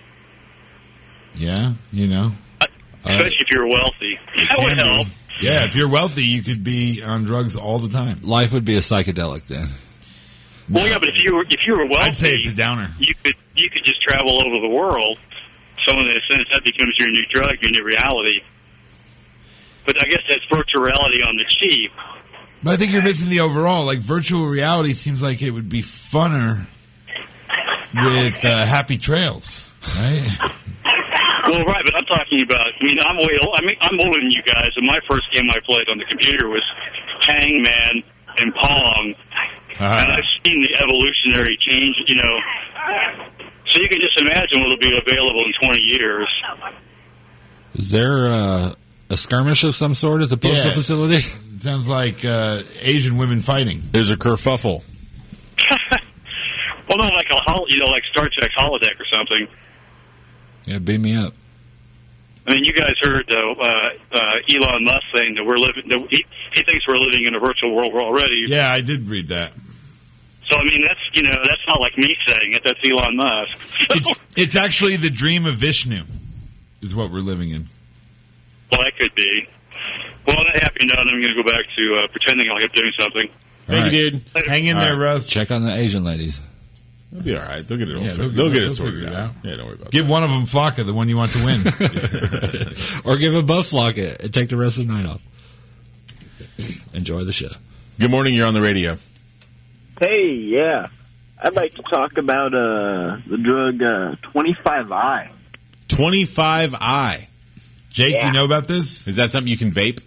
Yeah, Especially if you're wealthy. That would help. Yeah, if you're wealthy, you could be on drugs all the time. Life would be a psychedelic then. Well, yeah, but if you were wealthy, I'd say it's a downer. You could just travel all over the world. So in a sense, that becomes your new drug, your new reality. But I guess that's virtual reality on the cheap. But I think you're missing the overall. Like, virtual reality seems like it would be funner with happy trails, right? Well, right, but I'm talking about. I'm older than you guys, and my first game I played on the computer was Hangman and Pong, and I've seen the evolutionary change. So you can just imagine what'll be available in 20 years. Is there a skirmish of some sort at the postal facility? It sounds like Asian women fighting. There's a kerfuffle. Well, no, like Star Trek holodeck or something. Yeah, beam me up. I mean, you guys heard Elon Musk saying that he thinks we're living in a virtual world already. Yeah, I did read that. So I mean, that's not like me saying it. That's Elon Musk. It's actually the dream of Vishnu, is what we're living in. Well, that could be. Well, on that happy note, I'm going to go back to pretending like I'm doing something. Thank you, dude. Hang in there, Russ. Check on the Asian ladies. They'll be all right. They'll get it. They'll get it sorted out. Yeah, don't worry about Give one of them Flocka, the one you want to win. Or give them both Flocka and take the rest of the night off. Enjoy the show. Good morning. You're on the radio. Hey, yeah. I'd like to talk about the drug 25I. 25I. Jake, you know about this? Is that something you can vape?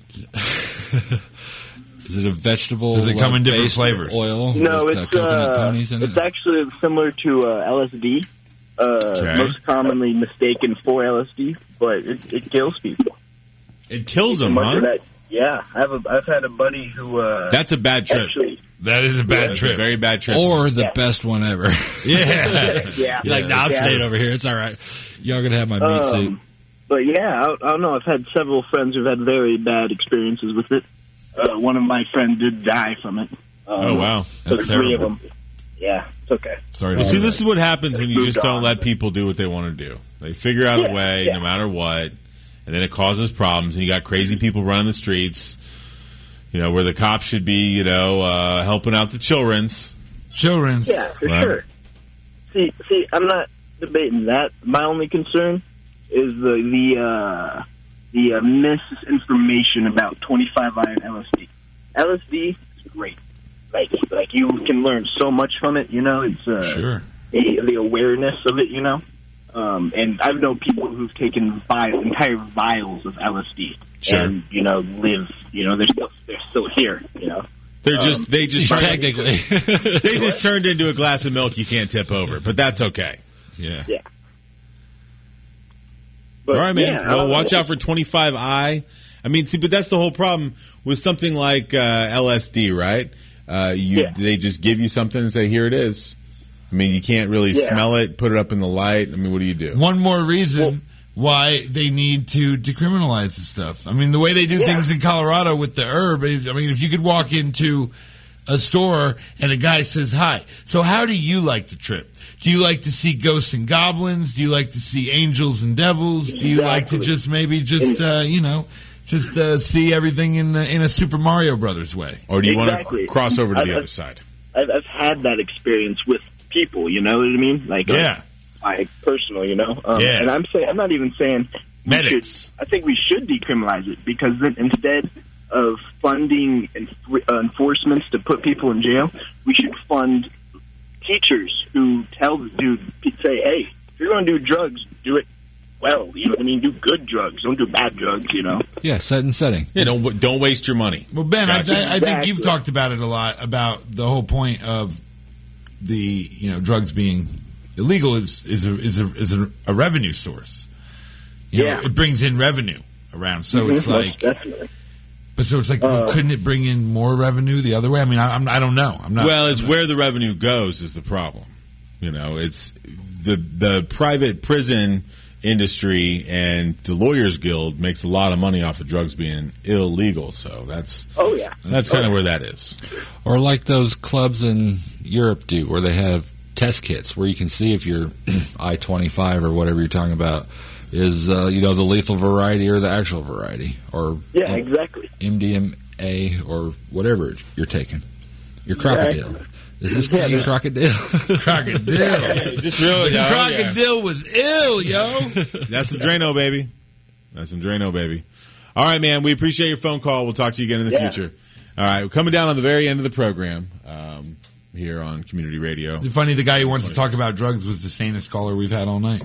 Is it a vegetable? Does it come in different flavors? Oil? No, with, it's coconut ponies in it's it? actually similar to LSD. Most commonly mistaken for LSD, but it kills people. It kills them, huh? Yeah, I've had a buddy who. That's a bad trip. Actually, that is a bad trip. A very bad trip. Or the best one ever. Yeah. Yeah. You're like, I'll stay over here. It's all right. Y'all gonna have my meat suit. But yeah, I don't know. I've had several friends who've had very bad experiences with it. One of my friends did die from it. Oh, wow. That's three of them. Yeah, it's okay. Sorry. See, this is what happens when you just don't let people do what they want to do. They figure out a way, no matter what, and then it causes problems, and you got crazy people running the streets, where the cops should be, helping out the children's. Yeah, for sure. See, I'm not debating that. My only concern is the misinformation about 25I and LSD. LSD is great. Like you can learn so much from it. It's sure the awareness of it. And I've known people who've taken entire vials of LSD and live. They're still here. They just technically they just turned into a glass of milk you can't tip over, but that's okay. Yeah. But, all right, man. Well, watch out for 25I. I mean, but that's the whole problem with something like LSD, right? They just give you something and say, here it is. I mean, you can't really smell it, put it up in the light. I mean, what do you do? One more reason why they need to decriminalize this stuff. I mean, the way they do things in Colorado with the herb, I mean, if you could walk into a store and a guy says, hi, so how do you like to trip? Do you like to see ghosts and goblins? Do you like to see angels and devils? Do you like to just see everything in a Super Mario Brothers way? Or do you want to cross over to the other side? I've had that experience with people, you know what I mean? Like, personal, and I'm not even saying medics. I think we should decriminalize it because then instead of funding enforcements to put people in jail, we should fund teachers who tell the dude, say, hey, if you're going to do drugs, do it well. You know what I mean? Do good drugs. Don't do bad drugs, you know? Yeah, set and setting. Yeah, don't waste your money. Well, Ben, Gotcha. I think you've talked about it a lot, about the whole point of the drugs being illegal is a revenue source. It brings in revenue around. So it's like, definitely. But so it's like, couldn't it bring in more revenue the other way? I mean, I don't know. I'm not. Well, it's where the revenue goes is the problem. It's the private prison industry and the Lawyers Guild makes a lot of money off of drugs being illegal. So that's kind of where that is. Or like those clubs in Europe do, where they have test kits where you can see if you're I-25 or whatever you're talking about is the lethal variety or the actual variety, or exactly MDMA or whatever you're taking. Your crocodile. Exactly. Is this guy a crocodile? Crocodile. Is this real? The crocodile was ill, yo. That's some Drano, baby. All right, man. We appreciate your phone call. We'll talk to you again in the future. All right. We're coming down on the very end of the program here on Community Radio. It's funny, the guy who wants to talk about drugs was the sanest caller we've had all night.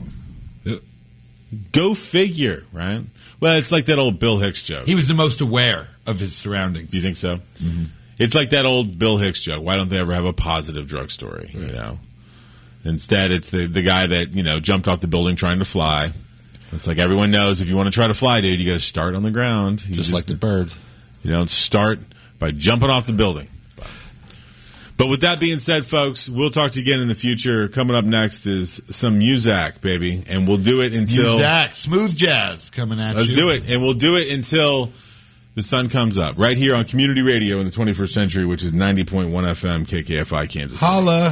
Go figure, right? Well, it's like that old Bill Hicks joke. He was the most aware of his surroundings. You think so? Mm-hmm. It's like that old Bill Hicks joke. Why don't they ever have a positive drug story? Right. Instead, it's the guy that jumped off the building trying to fly. It's like everyone knows if you want to try to fly, dude, you got to start on the ground. Just like the birds. You don't start by jumping off the building. But with that being said, folks, we'll talk to you again in the future. Coming up next is some Muzak, baby, and we'll do it until Muzak, smooth jazz coming at you. Let's do it, and we'll do it until the sun comes up, right here on Community Radio in the 21st Century, which is 90.1 FM KKFI Kansas City. Holla.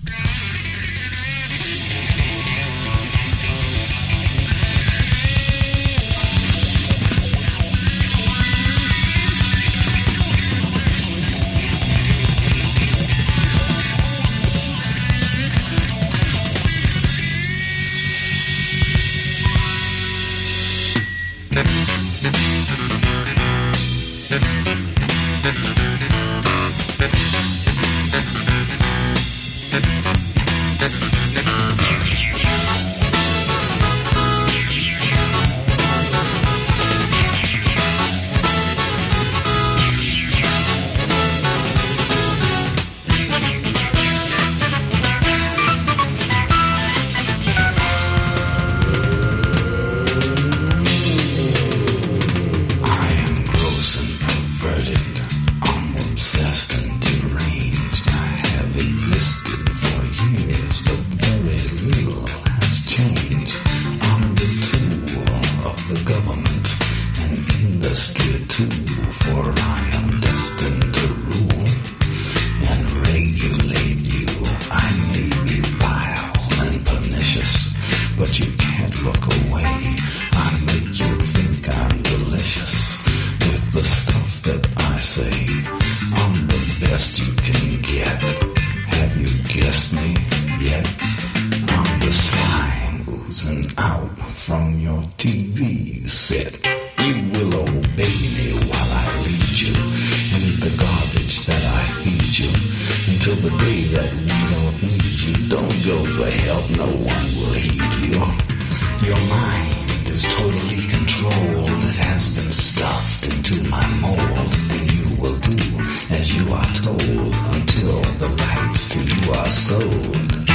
Your mind is totally controlled. It has been stuffed into my mold, and you will do as you are told until the rights to you are sold.